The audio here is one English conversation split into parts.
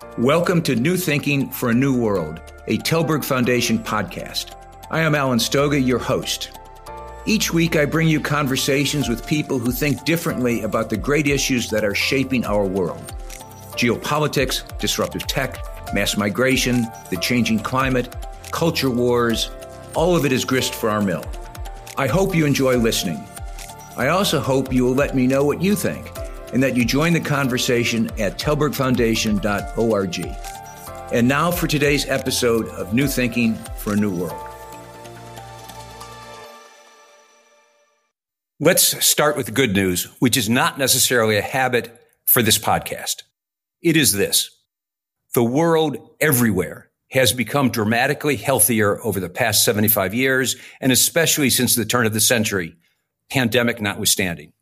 Welcome to New Thinking for a New World, a Telberg Foundation podcast. I am Alan Stoga, your host. Each week, I bring you conversations with people who think differently about the great issues that are shaping our world. Geopolitics, disruptive tech, mass migration, the changing climate, culture wars, all of it is grist for our mill. I hope you enjoy listening. I also hope you will let me know what you think and that you join the conversation at telbergfoundation.org. And now for today's episode of New Thinking for a New World. Let's start with the good news, which is not necessarily a habit for this podcast. It is this: the world everywhere has become dramatically healthier over the past 75 years, and especially since the turn of the century, pandemic notwithstanding.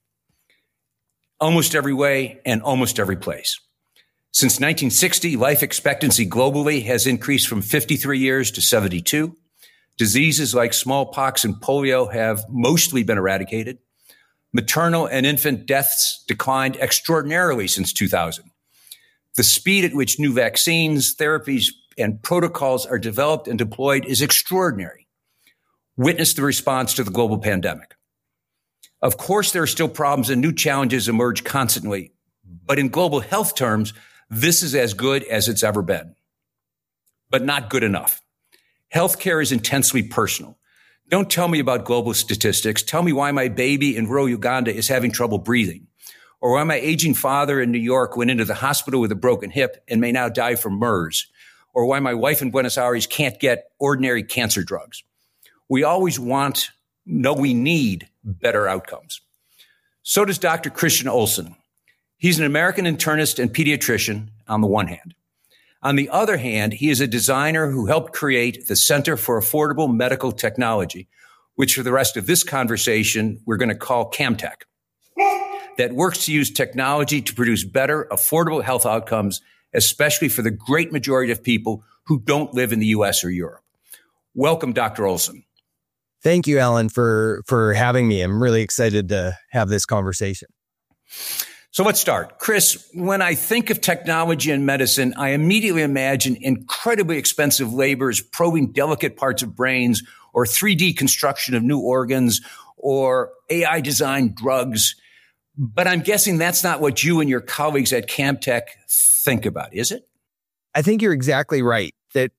Almost every way and almost every place. Since 1960, life expectancy globally has increased from 53 years to 72. Diseases like smallpox and polio have mostly been eradicated. Maternal and infant deaths declined extraordinarily since 2000. The speed at which new vaccines, therapies, and protocols are developed and deployed is extraordinary. Witness the response to the global pandemic. Of course, there are still problems and new challenges emerge constantly, but in global health terms, this is as good as it's ever been. But not good enough. Healthcare is intensely personal. Don't tell me about global statistics. Tell me why my baby in rural Uganda is having trouble breathing, or why my aging father in New York went into the hospital with a broken hip and may now die from MERS, or why my wife in Buenos Aires can't get ordinary cancer drugs. We always we need better outcomes. So does Dr. Christian Olsen. He's an American internist and pediatrician on the one hand. On the other hand, he is a designer who helped create the Center for Affordable Medical Technology, which for the rest of this conversation, we're going to call CAMTech, that works to use technology to produce better, affordable health outcomes, especially for the great majority of people who don't live in the U.S. or Europe. Welcome, Dr. Olsen. Thank you, Alan, for having me. I'm really excited to have this conversation. So let's start. Chris, when I think of technology and medicine, I immediately imagine incredibly expensive labors probing delicate parts of brains, or 3D construction of new organs, or AI-designed drugs. But I'm guessing that's not what you and your colleagues at CAMTech think about, is it? I think you're exactly right, that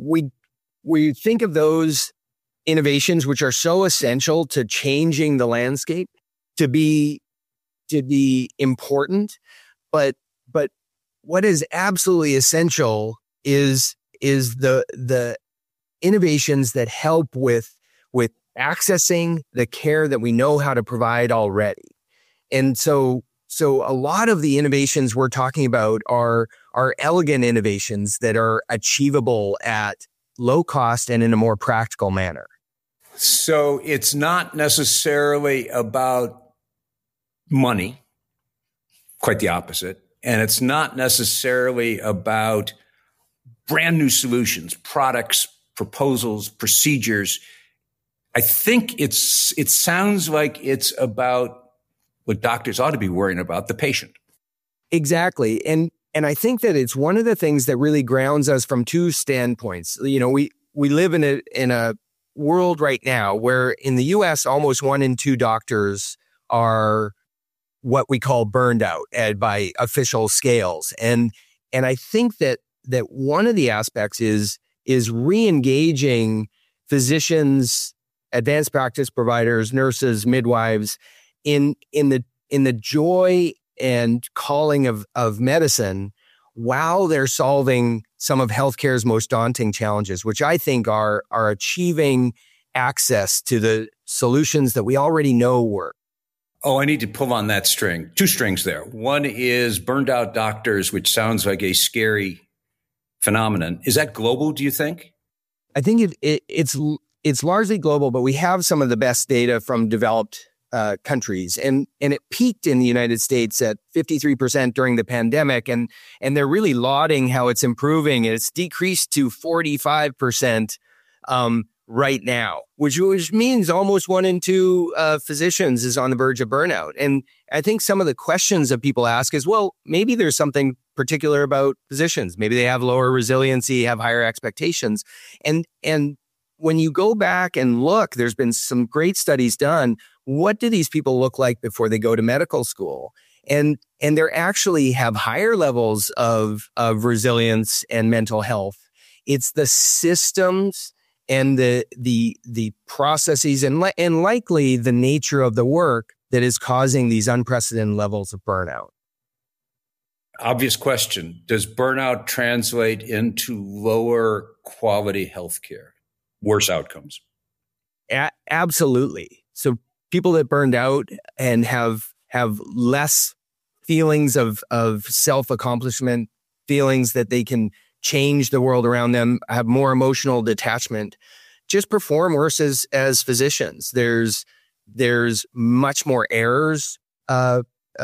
we think of those innovations which are so essential to changing the landscape to be important, but what is absolutely essential is the innovations that help with accessing the care that we know how to provide already. And so a lot of the innovations we're talking about are elegant innovations that are achievable at low cost and in a more practical manner. So it's not necessarily about money, quite the opposite. And it's not necessarily about brand new solutions, products, proposals, procedures. I think it sounds like it's about what doctors ought to be worrying about, the patient. Exactly. And I think that it's one of the things that really grounds us from two standpoints. You know, we live in a world right now where in the US, almost 1 in 2 doctors are what we call burned out by official scales. And I think that one of the aspects is re-engaging physicians, advanced practice providers, nurses, midwives in the joy and calling of medicine while they're solving some of healthcare's most daunting challenges, which I think are achieving access to the solutions that we already know work. Oh, I need to pull on that string. 2 strings there. One is burned out doctors, which sounds like a scary phenomenon. Is that global, do you think? I think it's largely global, but we have some of the best data from developed countries. And it peaked in the United States at 53% during the pandemic. And they're really lauding how it's improving. It's decreased to 45% right now, which means almost 1 in 2 physicians is on the verge of burnout. And I think some of the questions that people ask is, well, maybe there's something particular about physicians. Maybe they have lower resiliency, have higher expectations. And when you go back and look, there's been some great studies done. What do these people look like before they go to medical school? And they actually have higher levels of resilience and mental health. It's the systems and the processes and likely the nature of the work that is causing these unprecedented levels of burnout. Obvious question. Does burnout translate into lower quality healthcare, worse outcomes? Absolutely. So people that burned out and have less feelings of self-accomplishment, feelings that they can change the world around them, have more emotional detachment, just perform worse as physicians. There's much more errors. There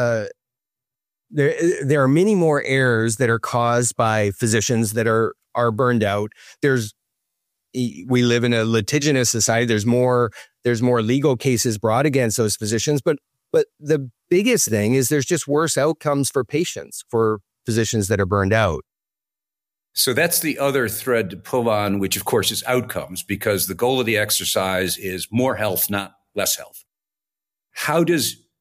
are many more errors that are caused by physicians that are burned out. We live in a litigious society. There's more legal cases brought against those physicians, but the biggest thing is there's just worse outcomes for patients, for physicians that are burned out. So that's the other thread to pull on, which of course is outcomes, because the goal of the exercise is more health, not less health. How do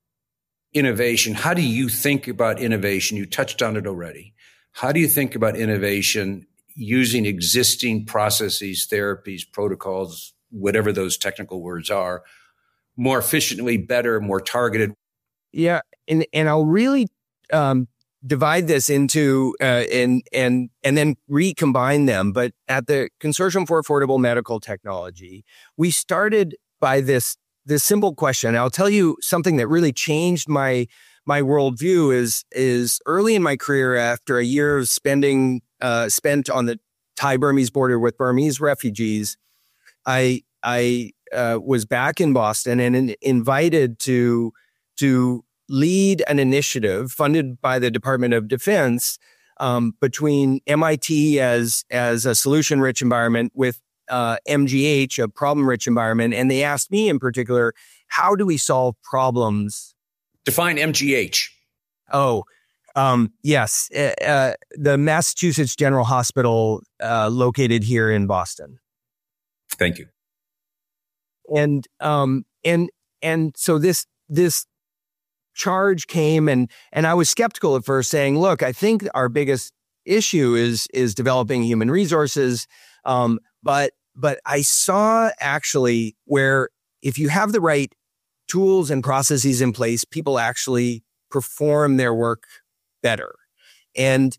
you think about innovation? You touched on it already. How do you think about innovation using existing processes, therapies, protocols, whatever those technical words are, more efficiently, better, more targeted? Yeah. And I'll really, divide this into and then recombine them. But at the Consortium for Affordable Medical Technology, we started by this simple question. I'll tell you something that really changed my worldview is early in my career, after a year of spent on the Thai-Burmese border with Burmese refugees, I was back in Boston and invited to lead an initiative funded by the Department of Defense between MIT as a solution-rich environment with MGH, a problem-rich environment. And they asked me in particular, how do we solve problems? Define MGH. Yes. The Massachusetts General Hospital located here in Boston. Thank you. And so this charge came and I was skeptical at first, saying, look, I think our biggest issue is developing human resources. But I saw actually where if you have the right tools and processes in place, people actually perform their work better. And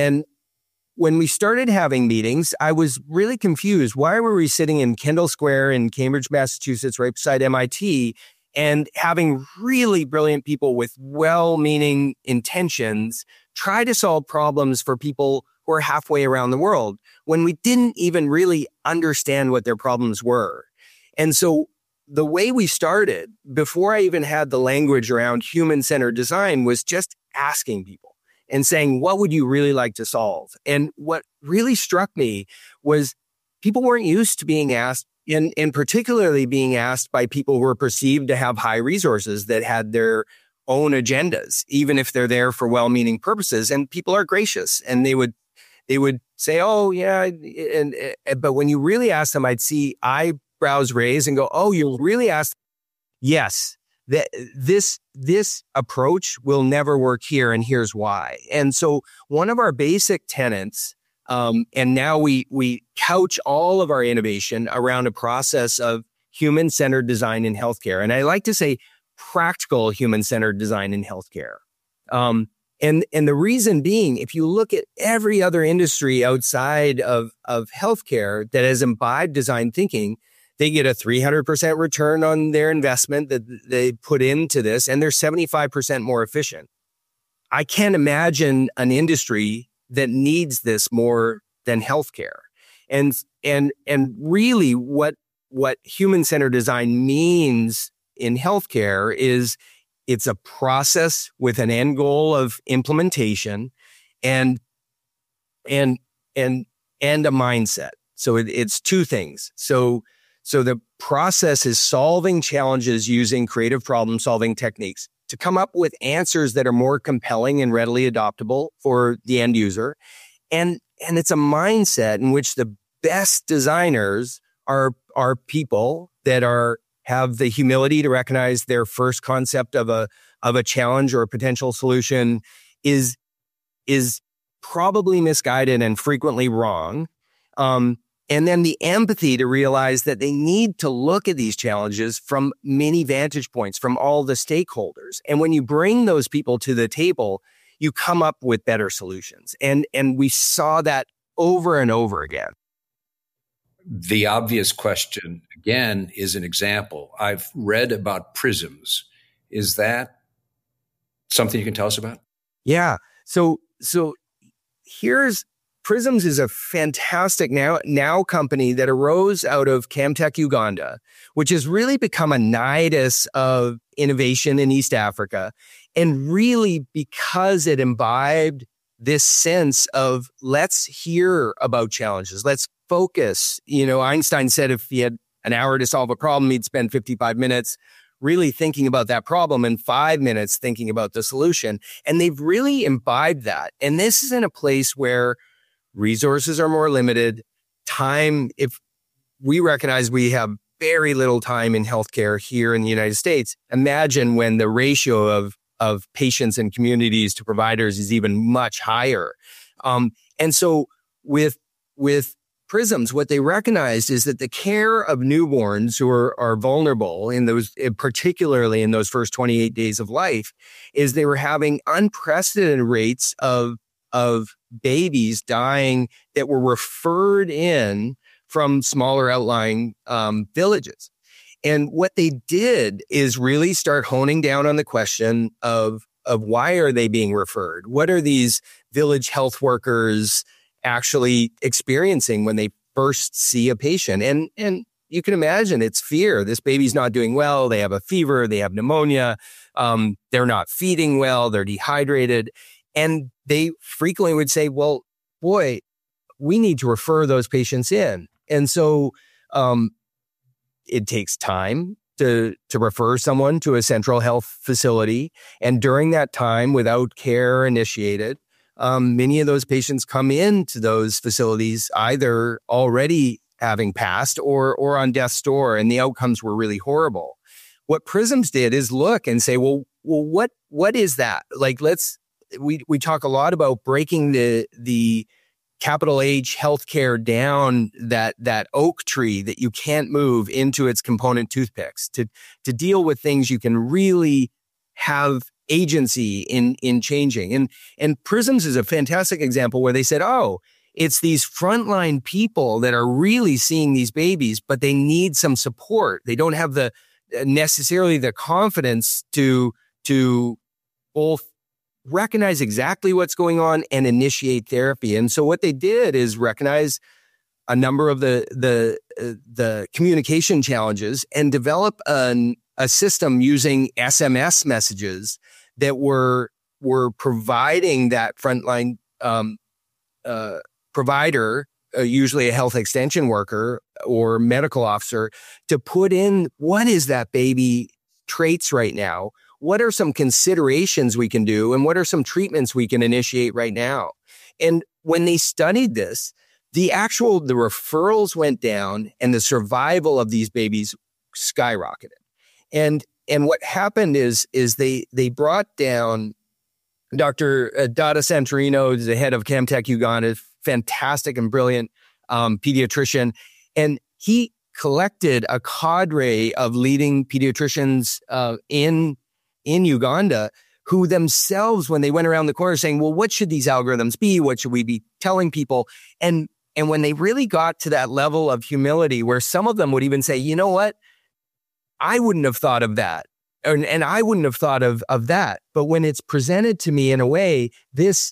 when we started having meetings, I was really confused. Why were we sitting in Kendall Square in Cambridge, Massachusetts, right beside MIT, and having really brilliant people with well-meaning intentions try to solve problems for people who are halfway around the world when we didn't even really understand what their problems were? And so the way we started, before I even had the language around human-centered design, was just asking people and saying, what would you really like to solve? And what really struck me was people weren't used to being asked, and particularly being asked by people who were perceived to have high resources that had their own agendas, even if they're there for well-meaning purposes. And people are gracious, and they would say, "Oh, yeah." But when you really ask them, I'd see eyebrows raise and go, "Oh, you really asked?" Yes, this approach will never work here, and here's why. And so one of our basic tenets. And now we couch all of our innovation around a process of human-centered design in healthcare. And I like to say practical human-centered design in healthcare. And the reason being, if you look at every other industry outside of healthcare that has imbibed design thinking, they get a 300% return on their investment that they put into this, and they're 75% more efficient. I can't imagine an industry that needs this more than healthcare. And really what human-centered design means in healthcare is it's a process with an end goal of implementation and a mindset. So it's two things. So the process is solving challenges using creative problem-solving techniques. to come up with answers that are more compelling and readily adoptable for the end user. And it's a mindset in which the best designers are people that have the humility to recognize their first concept of a challenge or a potential solution is probably misguided and frequently wrong. And then the empathy to realize that they need to look at these challenges from many vantage points, from all the stakeholders. And when you bring those people to the table, you come up with better solutions. And we saw that over and over again. The obvious question, again, is an example. I've read about PRISMs. Is that something you can tell us about? Yeah. So here's PRISMs is a fantastic now company that arose out of Camtech Uganda, which has really become a nidus of innovation in East Africa. And really because it imbibed this sense of let's hear about challenges, let's focus. Einstein said if he had an hour to solve a problem, he'd spend 55 minutes really thinking about that problem and 5 minutes thinking about the solution. And they've really imbibed that. And this is in a place where resources are more limited. Time, if we recognize we have very little time in healthcare here in the United States, imagine when the ratio of patients and communities to providers is even much higher. And so with PRISMs, what they recognized is that the care of newborns who are vulnerable particularly in those first 28 days of life, is they were having unprecedented rates of babies dying that were referred in from smaller outlying villages. And what they did is really start honing down on the question of why are they being referred? What are these village health workers actually experiencing when they first see a patient? And you can imagine it's fear. This baby's not doing well. They have a fever. They have pneumonia. They're not feeding well. They're dehydrated. And they frequently would say, well, boy, we need to refer those patients in. And so it takes time to refer someone to a central health facility. And during that time, without care initiated, many of those patients come into those facilities either already having passed or on death's door, and the outcomes were really horrible. What PRISMs did is look and say, well, what is that? Like, we talk a lot about breaking the capital H healthcare down, that oak tree that you can't move, into its component toothpicks to deal with things you can really have agency in changing. And PRISMs is a fantastic example where they said, oh, it's these frontline people that are really seeing these babies, but they need some support. They don't have necessarily the confidence to both recognize exactly what's going on and initiate therapy. And so what they did is recognize a number of the communication challenges and develop a system using SMS messages that were providing that frontline provider, usually a health extension worker or medical officer, to put in what is that baby traits right now? What are some considerations we can do? And what are some treatments we can initiate right now? And when they studied this, the referrals went down and the survival of these babies skyrocketed. And what happened is they brought down Dr. Dada Santorino, the head of Camtech Uganda, fantastic and brilliant pediatrician. And he collected a cadre of leading pediatricians in Uganda, who themselves, when they went around the corner saying, well, what should these algorithms be? What should we be telling people? And when they really got to that level of humility where some of them would even say, you know what? I wouldn't have thought of that. And I wouldn't have thought of that. But when it's presented to me in a way, this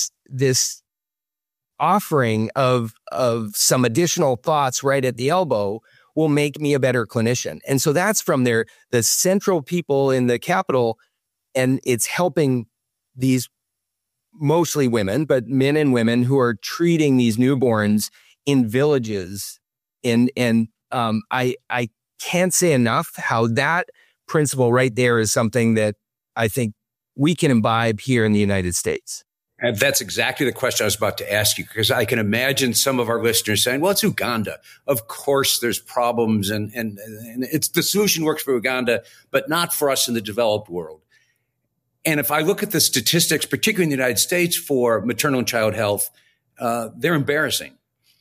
offering of some additional thoughts right at the elbow will make me a better clinician. And so that's from the central people in the capital, and it's helping these mostly women, but men and women who are treating these newborns in villages. And I can't say enough how that principle right there is something that I think we can imbibe here in the United States? And that's exactly the question I was about to ask you, because I can imagine some of our listeners saying, well, it's Uganda. Of course, there's problems and it's the solution works for Uganda, but not for us in the developed world. And if I look at the statistics, particularly in the United States for maternal and child health, they're embarrassing.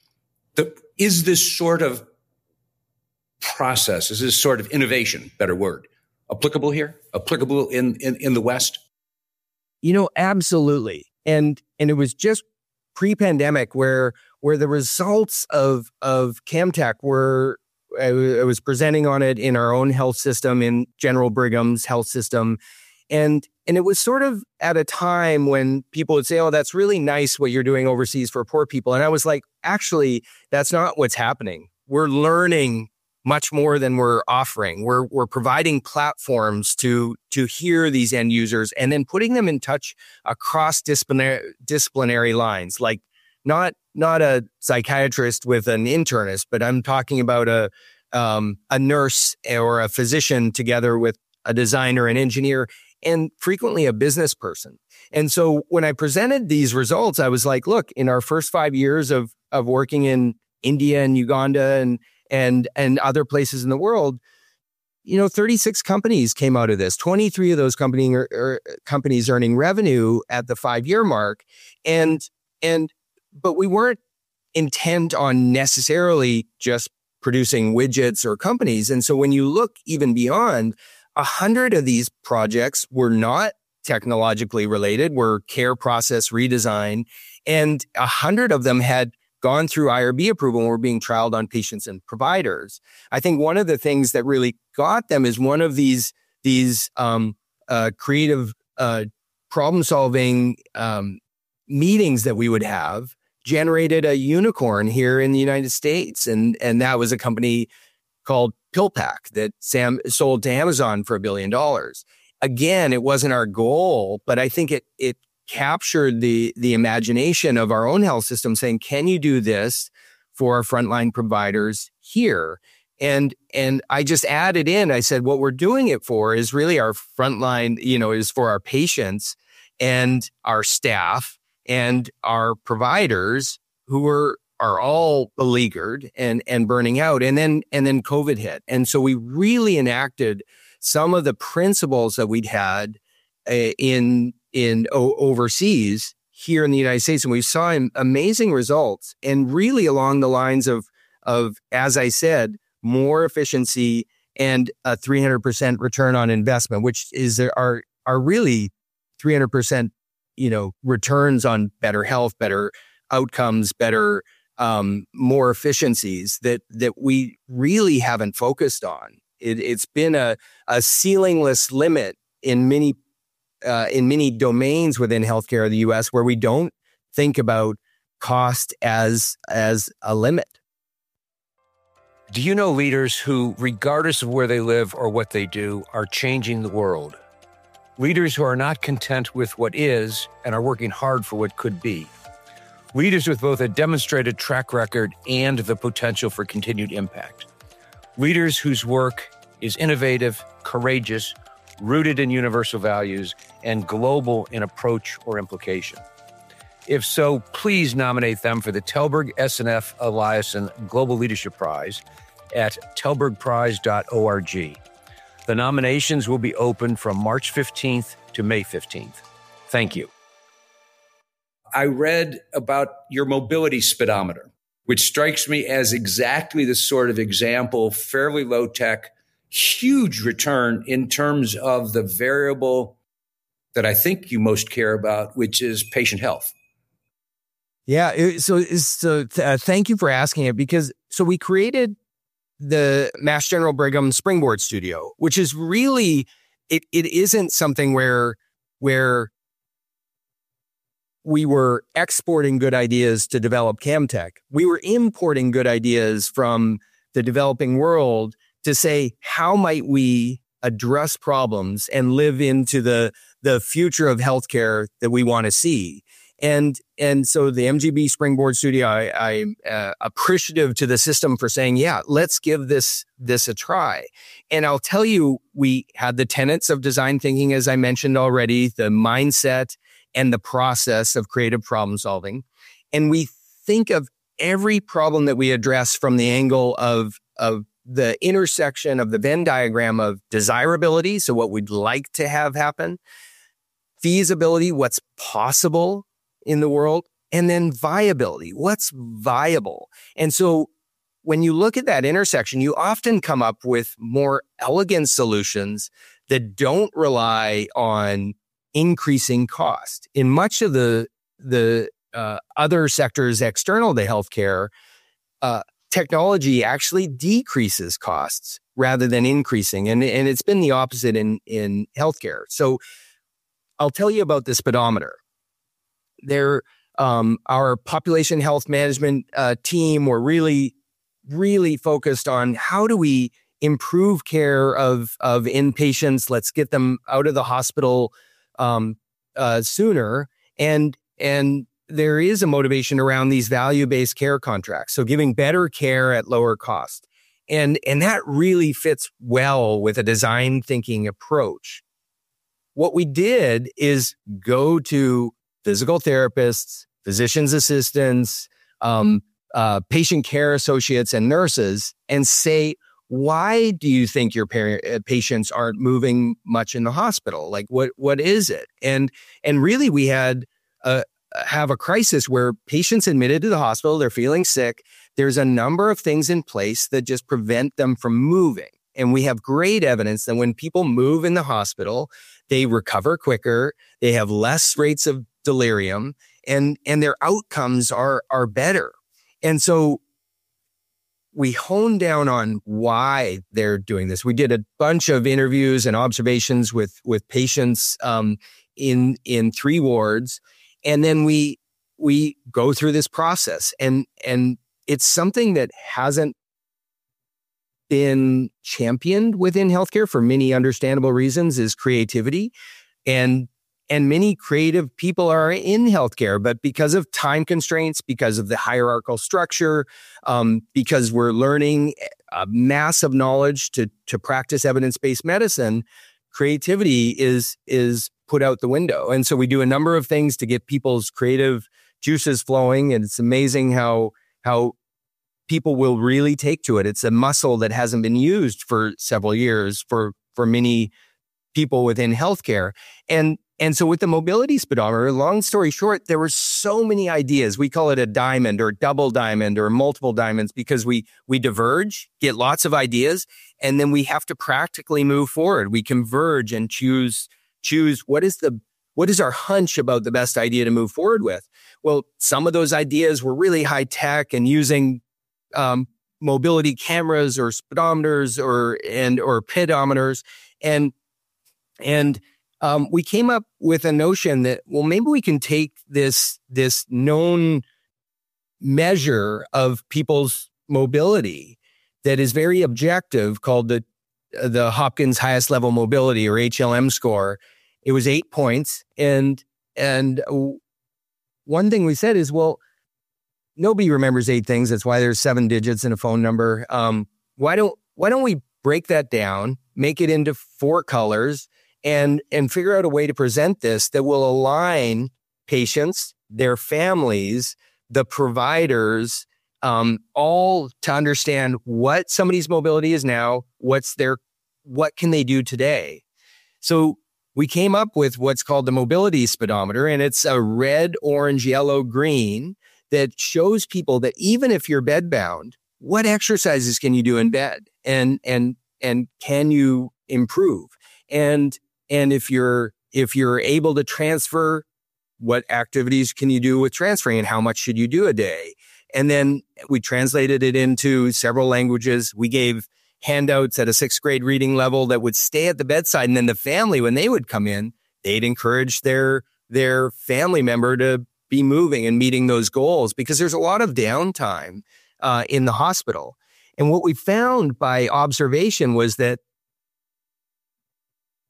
Is this sort of process, is this sort of innovation, better word, applicable here, applicable in the West? Absolutely. And it was just pre-pandemic where the results of CamTech were, I was presenting on it in our own health system, in General Brigham's health system. And it was sort of at a time when people would say, oh, that's really nice what you're doing overseas for poor people. And I was like, actually, that's not what's happening. We're learning much more than we're offering. We're providing platforms to hear these end users and then putting them in touch across disciplinary lines, like not a psychiatrist with an internist, but I'm talking about a nurse or a physician together with a designer, an engineer, and frequently a business person. And so when I presented these results, I was like, look, in our first 5 years of working in India and Uganda and other places in the world, 36 companies came out of this. 23 of those companies earning revenue at the 5-year mark. But we weren't intent on necessarily just producing widgets or companies. And so when you look even beyond, 100 of these projects were not technologically related, were care process redesign, and 100 of them had gone through IRB approval and were being trialed on patients and providers. I think one of the things that really got them is one of these creative problem-solving meetings that we would have generated a unicorn here in the United States. And that was a company called PillPack that Sam sold to Amazon for $1 billion. Again, it wasn't our goal, but I think it captured the imagination of our own health system saying, can you do this for our frontline providers here? And I just added in, I said, what we're doing it for is really our frontline, is for our patients and our staff and our providers who are all beleaguered and burning out. And then COVID hit. And so we really enacted some of the principles that we'd had in overseas here in the United States. And we saw amazing results and really along the lines of, as I said, more efficiency and a 300% return on investment, which is are really 300%, returns on better health, better outcomes, better, more efficiencies that we really haven't focused on. It's been a ceilingless limit in many domains within healthcare in the U.S. where we don't think about cost as a limit. Do you know leaders who, regardless of where they live or what they do, are changing the world? Leaders who are not content with what is and are working hard for what could be. Leaders with both a demonstrated track record and the potential for continued impact. Leaders whose work is innovative, courageous, rooted in universal values, and global in approach or implication. If so, please nominate them for the Telberg SNF Eliasson Global Leadership Prize at telbergprize.org. The nominations will be open from March 15th to May 15th. Thank you. I read about your mobility speedometer, which strikes me as exactly the sort of example, fairly low tech, huge return in terms of the variable that I think you most care about, which is patient health. Yeah. So thank you for asking it, because we created the Mass General Brigham Springboard Studio, which is really, it isn't something where we were exporting good ideas to develop CamTech. We were importing good ideas from the developing world to say, how might we address problems and live into the future of healthcare that we want to see? And so the MGB Springboard Studio, I'm appreciative to the system for saying, yeah, let's give this a try. And I'll tell you, we had the tenets of design thinking, as I mentioned already, the mindset and the process of creative problem solving. And we think of every problem that we address from the angle of the intersection of the Venn diagram of desirability, so what we'd like to have happen, feasibility, what's possible in the world, and then viability, what's viable. And so when you look at that intersection, you often come up with more elegant solutions that don't rely on increasing cost. In much of the other sectors external to healthcare, technology actually decreases costs rather than increasing. And it's been the opposite in healthcare. So I'll tell you about the speedometer. Our population health management team were really focused on how do we improve care of inpatients. Let's get them out of the hospital sooner. And there is a motivation around these value-based care contracts. So giving better care at lower cost. And that really fits well with a design thinking approach. What we did is go to physical therapists, physician's assistants, patient care associates, and nurses, and say, why do you think your patients aren't moving much in the hospital? Like, what is it? And really, we had have a crisis where patients admitted to the hospital, they're feeling sick. There's a number of things in place that just prevent them from moving. And we have great evidence that when people move in the hospital, they recover quicker, they have less rates of delirium, and their outcomes are better. And so we honed down on why they're doing this. We did a bunch of interviews and observations with patients in 3 wards. And then we go through this process, and it's something that hasn't been championed within healthcare for many understandable reasons, is creativity. And many creative people are in healthcare, but because of time constraints, because of the hierarchical structure, because we're learning a massive knowledge to practice evidence-based medicine, creativity is put out the window. And so we do a number of things to get people's creative juices flowing. And it's amazing how people will really take to it. It's a muscle that hasn't been used for several years for many people within healthcare. And so with the mobility speedometer, long story short, there were so many ideas. We call it a diamond or double diamond or multiple diamonds because we diverge, get lots of ideas, and then we have to practically move forward. We converge and choose what is our hunch about the best idea to move forward with. Well, some of those ideas were really high tech and using mobility cameras or speedometers or pedometers, and we came up with a notion that, well, maybe we can take this known measure of people's mobility that is very objective, called the Hopkins Highest Level Mobility, or HLM score. It was 8 points, and one thing we said is, well, nobody remembers 8 things. That's why there's 7 digits in a phone number. Why don't we break that down, make it into 4 colors, and figure out a way to present this that will align patients, their families, the providers, all to understand what somebody's mobility is now, what can they do today. So we came up with what's called the mobility speedometer, and it's a red, orange, yellow, green that shows people that even if you're bedbound, what exercises can you do in bed, and can you improve? And if you're able to transfer, what activities can you do with transferring, and how much should you do a day? And then we translated it into several languages. We gave handouts at a 6th grade reading level that would stay at the bedside. And then the family, when they would come in, they'd encourage their family member to be moving and meeting those goals, because there's a lot of downtime in the hospital. And what we found by observation was that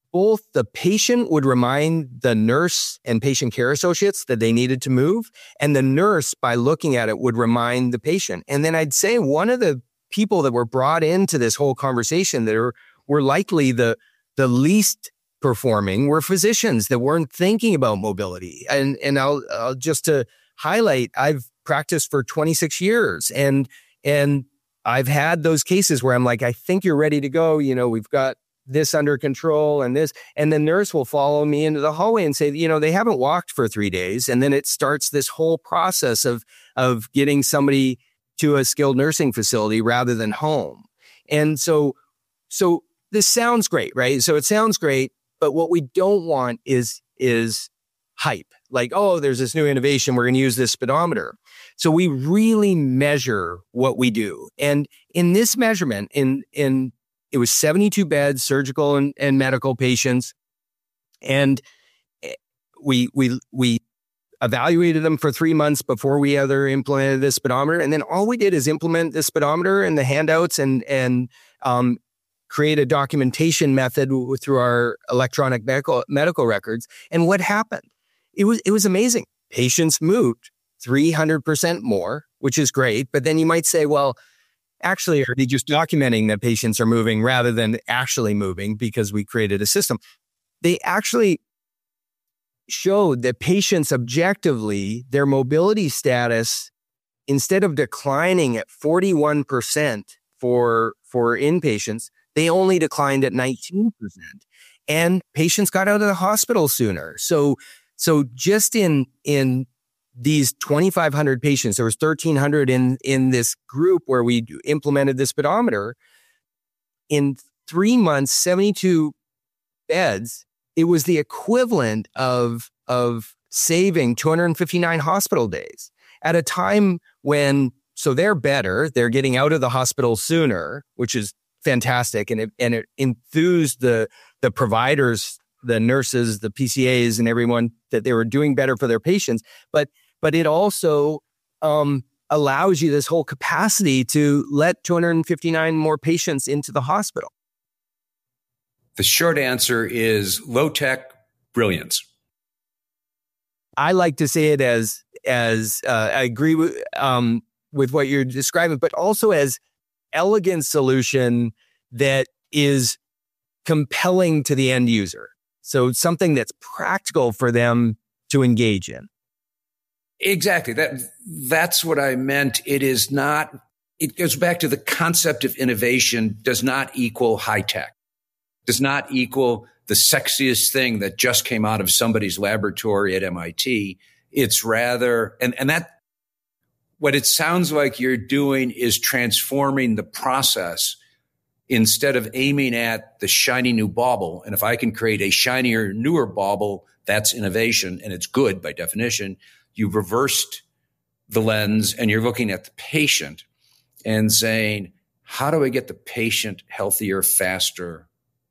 both the patient would remind the nurse and patient care associates that they needed to move, and the nurse, by looking at it, would remind the patient. And then I'd say one of the people that were brought into this whole conversation that were likely the least performing were physicians that weren't thinking about mobility. And I'll just to highlight, I've practiced for 26 years and I've had those cases where I'm like, I think you're ready to go. We've got this under control and this, and the nurse will follow me into the hallway and say, they haven't walked for 3 days. And then it starts this whole process of getting somebody to a skilled nursing facility rather than home. And so this sounds great, right? So it sounds great, but what we don't want is hype. Like, oh, there's this new innovation. We're going to use this speedometer. So we really measure what we do. And in this measurement, it was 72 beds, surgical and medical patients. And we evaluated them for 3 months before we ever implemented the speedometer. And then all we did is implement the speedometer and the handouts and create a documentation method through our electronic medical records. And what happened? It was amazing. Patients moved 300% more, which is great. But then you might say, well, actually, are they just documenting that patients are moving rather than actually moving because we created a system? They actually showed that patients objectively, their mobility status, instead of declining at 41% for inpatients, they only declined at 19%. And patients got out of the hospital sooner. So just in these 2,500 patients, there was 1,300 in this group where we implemented the speedometer. In 3 months, 72 beds, it was the equivalent of saving 259 hospital days at a time when, so they're better, they're getting out of the hospital sooner, which is fantastic. And it enthused the providers, the nurses, the PCAs, and everyone that they were doing better for their patients. But it also allows you this whole capacity to let 259 more patients into the hospital. The short answer is low-tech brilliance. I like to say it as I agree with what you're describing, but also as elegant solution that is compelling to the end user. So something that's practical for them to engage in. Exactly. That's what I meant. It is not, it goes back to the concept of innovation does not equal high tech, does not equal the sexiest thing that just came out of somebody's laboratory at MIT. It's rather, and that, what it sounds like you're doing is transforming the process instead of aiming at the shiny new bauble. And if I can create a shinier, newer bauble, that's innovation and it's good by definition. You've reversed the lens and you're looking at the patient and saying, how do I get the patient healthier, faster?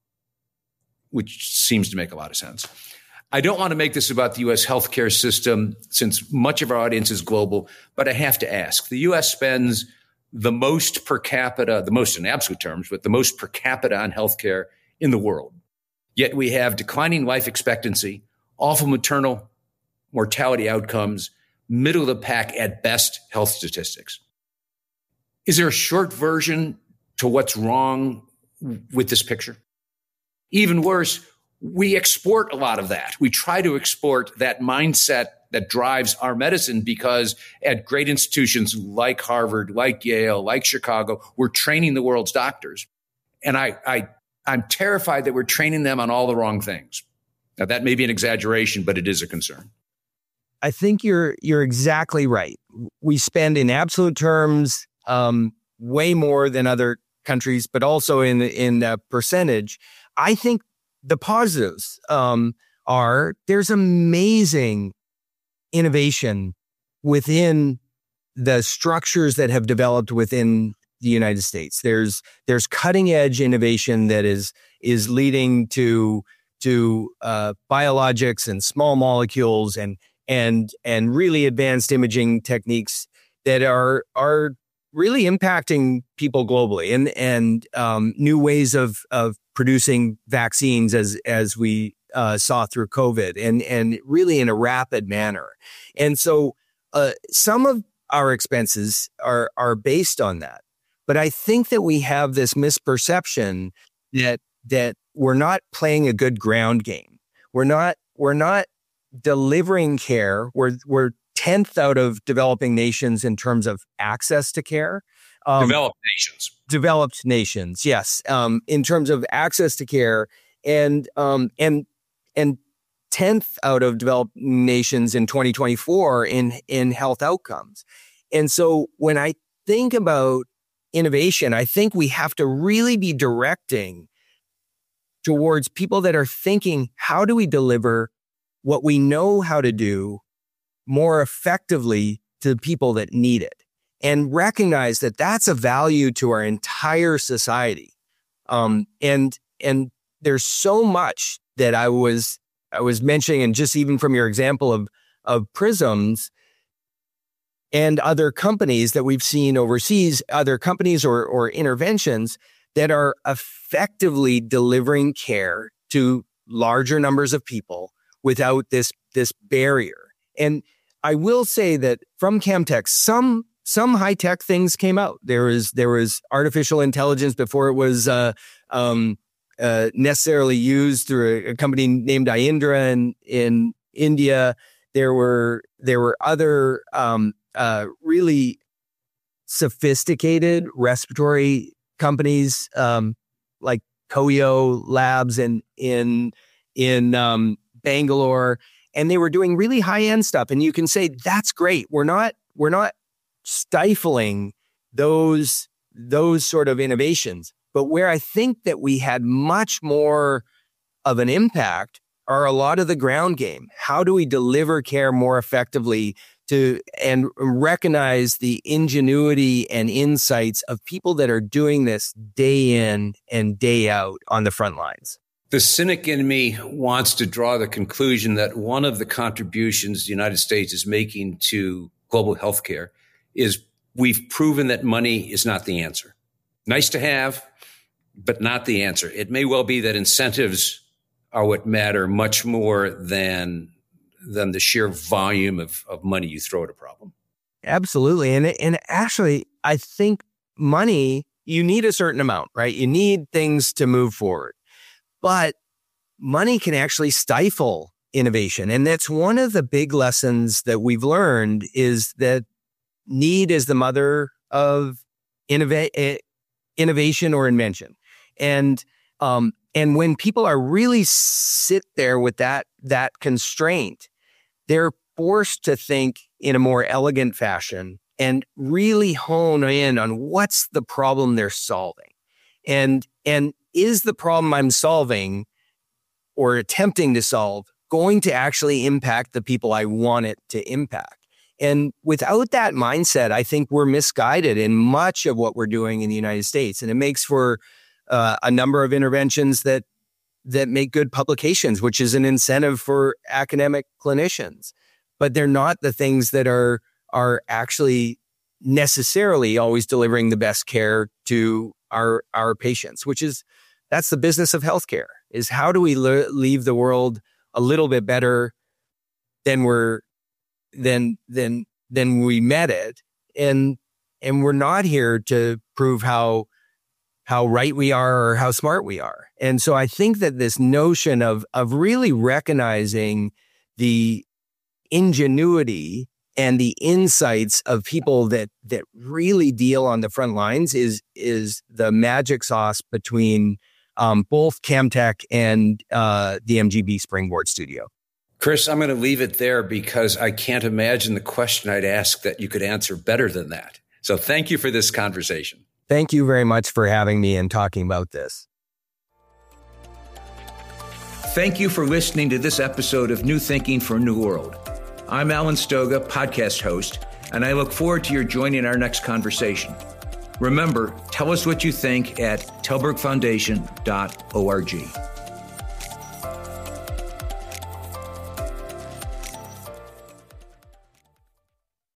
Which seems to make a lot of sense. I don't want to make this about the U.S. healthcare system since much of our audience is global, but I have to ask. The U.S. spends the most per capita, the most in absolute terms, but the most per capita on healthcare in the world. Yet we have declining life expectancy, awful maternal mortality outcomes, middle of the pack at best health statistics. Is there a short version to what's wrong with this picture? Even worse, we export a lot of that. We try to export that mindset that drives our medicine because at great institutions like Harvard, like Yale, like Chicago, we're training the world's doctors. And I'm terrified that we're training them on all the wrong things. Now, that may be an exaggeration, but it is a concern. I think you're exactly right. We spend in absolute terms way more than other countries, but also in percentage. I think the positives are there's amazing innovation within the structures that have developed within the United States. There's cutting edge innovation that is leading to biologics and small molecules and really advanced imaging techniques that are really impacting people globally, and new ways of producing vaccines as we saw through COVID, and really in a rapid manner. And so some of our expenses are based on that. But I think that we have this misperception that we're not playing a good ground game. We're not delivering care. We're 10th out of developing nations in terms of access to care. Developed nations, yes. In terms of access to care, and 10th out of developed nations in 2024 in health outcomes. And so when I think about innovation, I think we have to really be directing towards people that are thinking, how do we deliver what we know how to do more effectively to the people that need it? And recognize that that's a value to our entire society. And there's so much that I was mentioning, and just even from your example of Prisms and other companies that we've seen overseas, other companies or interventions that are effectively delivering care to larger numbers of people without this barrier. And I will say that from Camtech, some high-tech things came out. There was artificial intelligence before it was necessarily used through a company named Indra in India. There were other really sophisticated respiratory companies like Koyo Labs in Bangalore, and they were doing really high-end stuff. And you can say that's great. We're not stifling those sort of innovations. But where I think that we had much more of an impact are a lot of the ground game. How do we deliver care more effectively and recognize the ingenuity and insights of people that are doing this day in and day out on the front lines? The cynic in me wants to draw the conclusion that one of the contributions the United States is making to global healthcare is we've proven that money is not the answer. Nice to have, but not the answer. It may well be that incentives are what matter much more than the sheer volume of money you throw at a problem. Absolutely. And actually, I think money, you need a certain amount, right? You need things to move forward. But money can actually stifle innovation. And that's one of the big lessons that we've learned, is that need is the mother of innovation or invention. And when people are really sit there with that constraint, they're forced to think in a more elegant fashion and really hone in on what's the problem they're solving. And is the problem I'm solving or attempting to solve going to actually impact the people I want it to impact? And without that mindset, I think we're misguided in much of what we're doing in the United States. And it makes for a number of interventions that make good publications, which is an incentive for academic clinicians. But they're not the things that are actually necessarily always delivering the best care to our patients, that's the business of healthcare, is how do we leave the world a little bit better than we met it. And we're not here to prove how right we are or how smart we are. And so I think that this notion of really recognizing the ingenuity and the insights of people that really deal on the front lines is the magic sauce between both Camtech and the MGB Springboard Studio. Chris, I'm going to leave it there because I can't imagine the question I'd ask that you could answer better than that. So thank you for this conversation. Thank you very much for having me and talking about this. Thank you for listening to this episode of New Thinking for a New World. I'm Alan Stoga, podcast host, and I look forward to your joining our next conversation. Remember, tell us what you think at telbergfoundation.org.